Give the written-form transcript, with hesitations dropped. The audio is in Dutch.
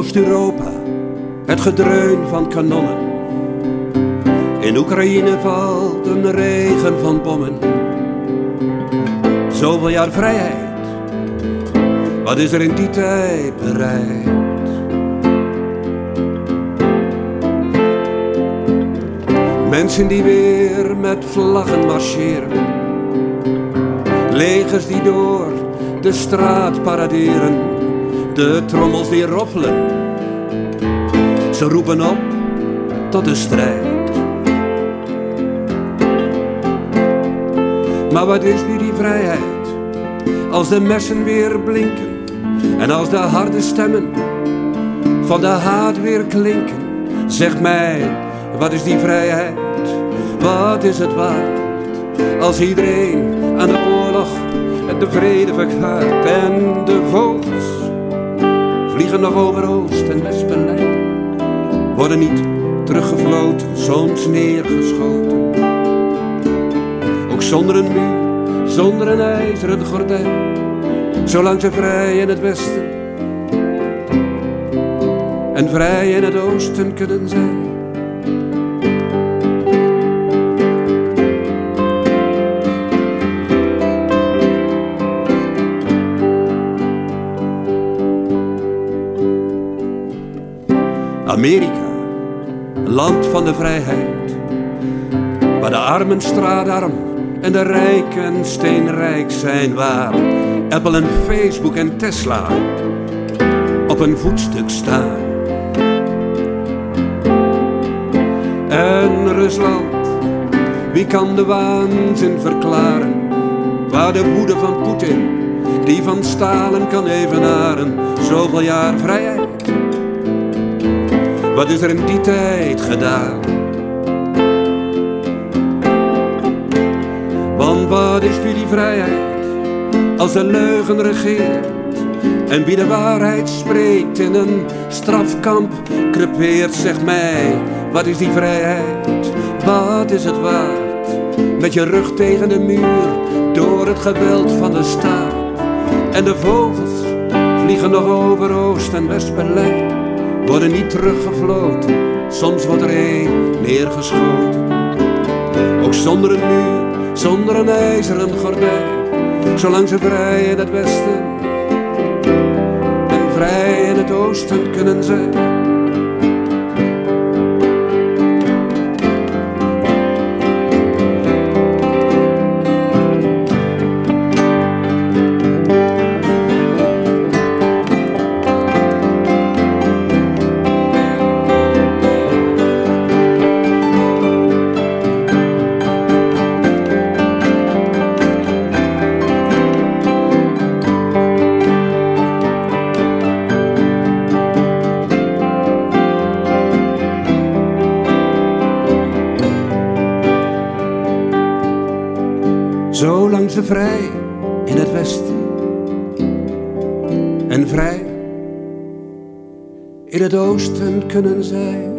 Oost-Europa, het gedreun van kanonnen. In Oekraïne valt een regen van bommen. Zoveel jaar vrijheid, wat is er in die tijd bereid? Mensen die weer met vlaggen marcheren, legers die door de straat paraderen, de trommels die roffelen, ze roepen op tot de strijd. Maar wat is nu die vrijheid, als de messen weer blinken en als de harde stemmen van de haat weer klinken? Zeg mij, wat is die vrijheid, wat is het waard, als iedereen aan de oorlog en de vrede vergaat en de vogels vliegen nog over Oost- en West-Berlijn, worden niet teruggefloten, soms neergeschoten. Ook zonder een muur, zonder een ijzeren gordijn, zolang ze vrij in het westen en vrij in het oosten kunnen zijn. Amerika, land van de vrijheid, waar de armen straatarm en de rijken steenrijk zijn, waar Apple en Facebook en Tesla op een voetstuk staan. En Rusland, wie kan de waanzin verklaren, waar de woede van Poetin die van Stalin kan evenaren? Zoveel jaar vrijheid, wat is er in die tijd gedaan? Want wat is nu die vrijheid, als de leugen regeert en wie de waarheid spreekt in een strafkamp crepeert? Zeg mij, wat is die vrijheid, wat is het waard, met je rug tegen de muur door het geweld van de staat, en de vogels vliegen nog over Oost- en West-Berlijn, worden niet teruggefloten, soms wordt er één neergeschoten. Ook zonder een muur, zonder een ijzeren gordijn, zolang ze vrij in het westen en vrij in het oosten kunnen zijn. Zolang ze vrij in het westen en vrij in het oosten kunnen zijn.